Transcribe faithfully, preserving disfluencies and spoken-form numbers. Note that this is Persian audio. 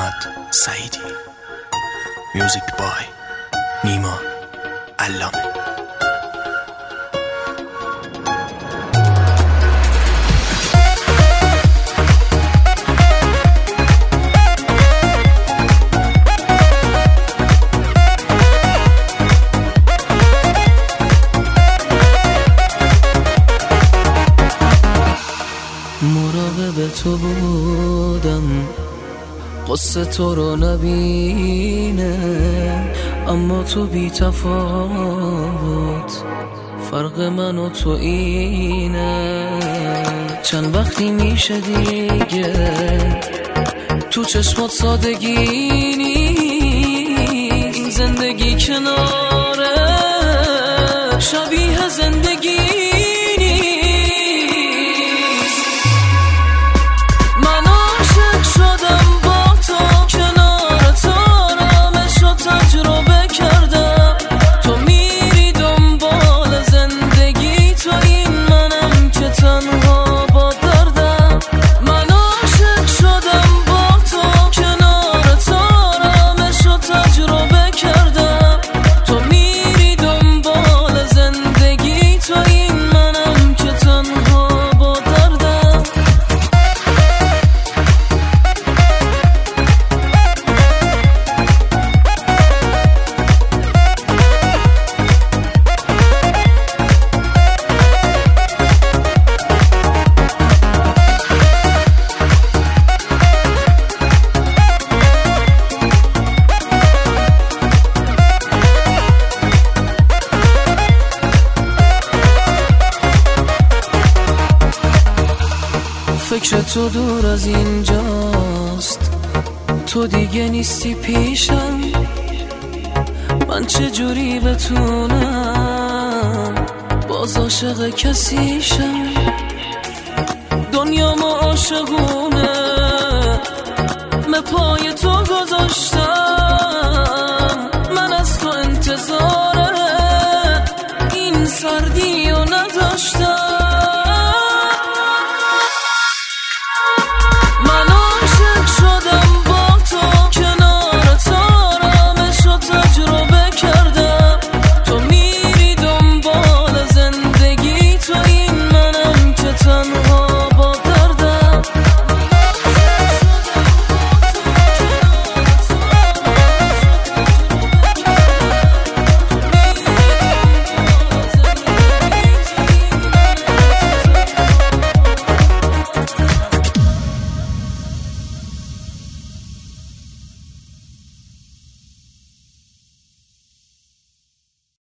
محمد سعیدی. میوزیک بای نیما علامه. مراقب تو بودم قصه تو رو نبینه، اما تو بی تفاوت فرق من و تو اینه. چند وقتی میشه دیگه تو چشمات سادگی نیست، این زندگی کناره شبیه زندگی فکر تو دور از اینجاست، تو دیگه نیستی پیشم، من چجوری بتونم باز عاشق کسیشم؟ دنیا ما عاشقونه، من پای تو گذاشتم.